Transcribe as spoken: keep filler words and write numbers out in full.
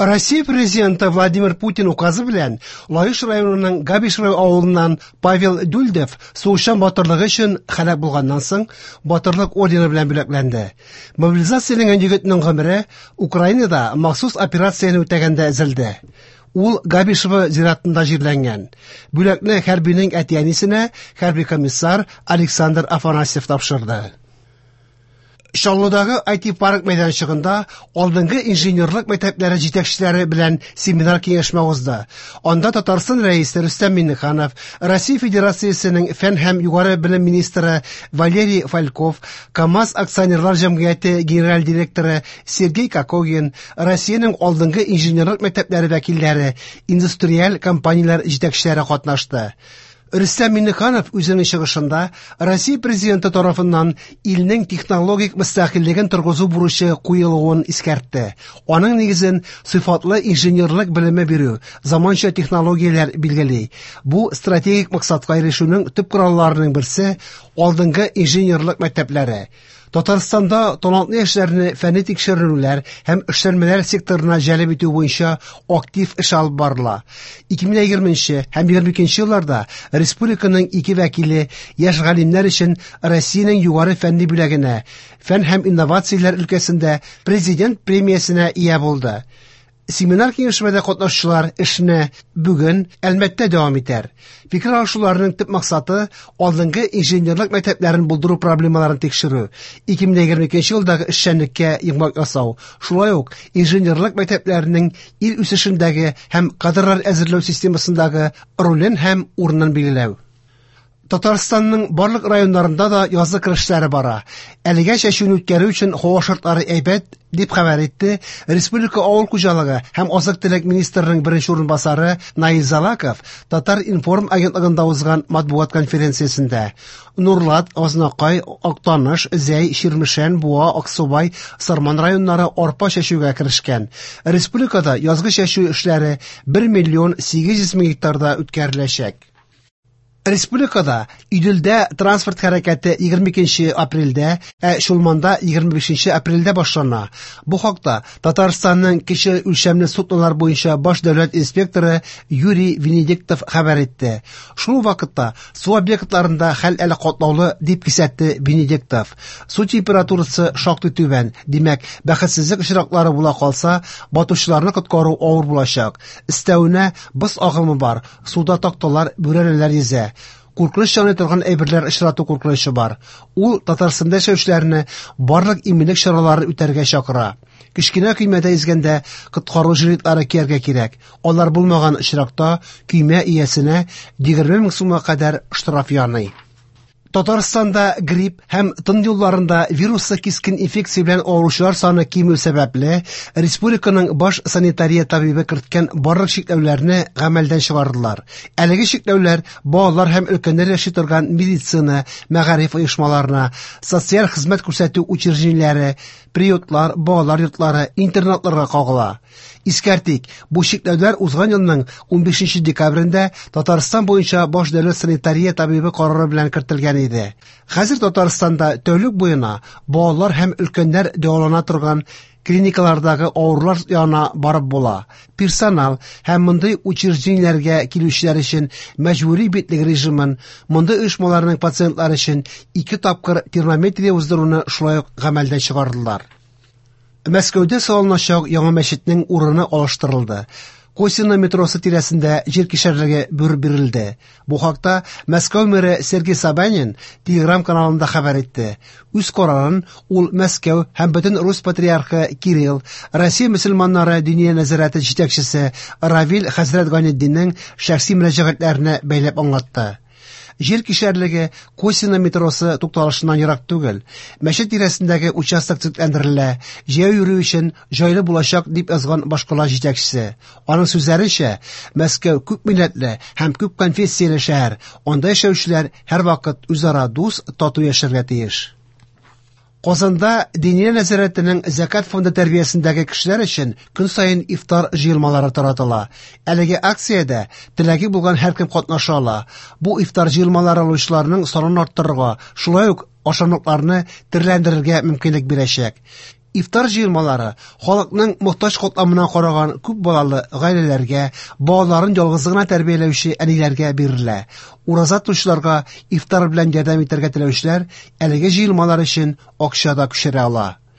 Россия президенты Владимир Путин указы белән Лаеш районының Габишевы авылыннан Павел Дюльдев сугышчан батырлыгы өчен һәлак булганнан соң батырлык ордены белән бүләкләнде. Мобилизацияләнгән егетнең гомере Украинада махсус операцияны үтәгәндә өзелде. Ул Габишева зиратында җирләнгән. Бүләкне хәрбинең әтиянисенә хәрби комиссар Александр Афанасьев тапшырды. Шаллыдагы ай ти парк мәйданчыгында алдынгы инженерлык мәктәпләре җитәкчеләре белән семинар киңәшмә узды. Анда Татарстан рәисе Рөстәм Миңнеханов, Россия Федерациясенең фән һәм югары белем министры Валерий Фальков, КамАЗ акционерлар җәмгыяте генераль директоры Сергей Кокогин, Россиянең алдынгы инженерлык мәктәпләре вәкилләре, индустриаль компанияләр җитәкчеләре катнашты. Рөстәм Миңнеханов үзенең чыгышында Россия президенты тарафыннан илнең технологик мөстәкыйльлеген торгызу бурычы куелуын искәртте. Аның нигезен сыйфатлы инженерлык белеме бирү, заманча технологияләр билгели. Бу стратегик максатка ирешүнең төп коралларының берсе алдынгы инженерлык мәктәпләре. Татарстанда талантлы яшьләрне фәнни тикшеренүләр һәм эшләнмәләр секторына җәлеп итү буенча актив эш алып барыла. ике мең егерменче һәм егерме икенче елларда республиканың ике вәкиле яшь галимнәр өчен Россиянең югары фәнни бүләгенә, фән һәм инновацияләр өлкәсендә президент премиясенә ия булды. Семинар киңәшмәдә катнашучылар эшне бүген Әлмәттә дәвам итәр. Фикер алышуларның төп максаты алдынгы инженерлык мәктәпләрен булдыру проблемаларын тикшерү, ике мең егерме икенче елдагы эшчәнлеккә йомгак ясау, шулай ук инженерлык мәктәпләрнең ил үсешендәге һәм кадрлар әзерләү системасындагы ролен һәм урынын билгеләү. Татарстанның барлык районнарында да язгы кирешләре бара. Әлегә чәчүне үткәрү өчен һава шартлары әйбәт дип хәбәр итте Республика авыл хуҗалыгы һәм азык-төлек министрының беренче урынбасары Наил Залаков Татар информ агентлыгында узган матбугат конференциясендә. Нурлат, Азнакай, Актаныш, Зәй, Ширмешән, Буа, Аксубай, Сарман районнары арпа чәчүгә керешкән. Республикада язгы чәчү эшләре бер миллион сигез йөз мең гектарда үткәреләчәк. Республикада Идилдә транспорт хәрәкәте егерме икенче апрельдә, ә Шулманда егерме бишенче апрельдә башлана. Бу хакта Татарстанның кече үлчәмле суднолар буенча баш дәүләт инспекторы Юрий Венедиктов хәбәр итте. Шул вакытта су объектларында хәл әле катлаулы дип кисәтте Венедиктов. Су температурасы шактый түбән, димәк, бәхетсезлек очраклары була калса, батучыларны коткару авыр булачак. Өстәвенә боз агымы бар, суда такталар, бүрәнәләр йөзә. Куркыныч җаны торган әйберләр очрату куркынычы бар. Ул Татарстанда яшәүчеләрне барлык иминлек чаралары үтәргә чакыра. Кечкенә көймәдә изгәндә коткару җирләре кияргә кирәк. Алар булмаган очракта көймә иясенә егерме мең сумга кадәр штраф яный. Татарстанда грипп һәм тын юлларында вируслы кискен инфекция белән авыручылар саны кимү сәбәпле республиканың баш санитария табибы керткән барлык чикләүләрне гамәлдән чыгардылар. Әлеге чикләүләр балалар һәм өлкәннәр яши торган медицина, мәгариф оешмаларына, социаль хезмәт күрсәтү учреждениеләре, приютлар, балалар йортлары, интернатларга кагыла. Искәртик, бу чикләүләр узган елның ун бишенче декабрендә Татарстан буенча баш дәүләт санитария табибы карары белән кертелгән иде. Хәзер Татарстанда тәүлек буена балалар һәм өлкәннәр дәвалана торган клиникалардагы авырулар янына барып була. Персонал һәм мондый учреждениеләргә килүчеләр өчен мәҗбүри битлек режимын, мондый оешмаларның пациентлары өчен ике тапкыр термометрия уздыруны шулай ук гамәлдән чыгардылар. Мәскәүдә салыначак яңа мәчетнең урыны алыштырылды. Косино метросы тирәсендә җир кишәрлеге бүр бирелде. Бу хакта Мәскәү мэры Сергей Собянин Telegram каналында хәбәр итте. Үз карарын ул Мәскәү һәм бөтен Рус патриархы Кирилл, Россия мөселманнары диния нәзарәте җитәкчесе Равил хәзрәт Ганетдиннең шәхси мөрәҗәгатьләренә бәйләп аңлатты. Җир кишәрлеге Косино метросы тукталышыннан ерак түгел. Мәчет тирәсендәге участок төзекләндерелә, җәяү йөрү өчен җайлы булачак дип язган башкала җитәкчесе. Аның сүзләренчә, Мәскәү күп милләтле һәм күп конфессияле шәһәр. Анда яшәүчеләр һәрвакыт үзара дус, тату яшәргә тиеш. Казанда диния нәзарәтенең закат фонды тәрбиясендәге кешеләр өчен көн саен ифтар җыелмалары таратыла. Әлеге акциядә теләге булган һәркем катнаша ала. Бу ифтар җыелмалары алучыларның санын арттырырга, шулай ук ашамлыкларны тирләндерергә мөмкинлек бирәчәк. Ифтар җыелмалары халыкның мохтаҗ катламына караган күп балалы гаиләләргә, балаларын ялгызлыгына тәрбияләүче әниләргә бирелә. Ураза тотучыларга ифтар белән ярдәм итәргә теләүчеләр әлеге җыелмалар өчен акча да күчерә ала.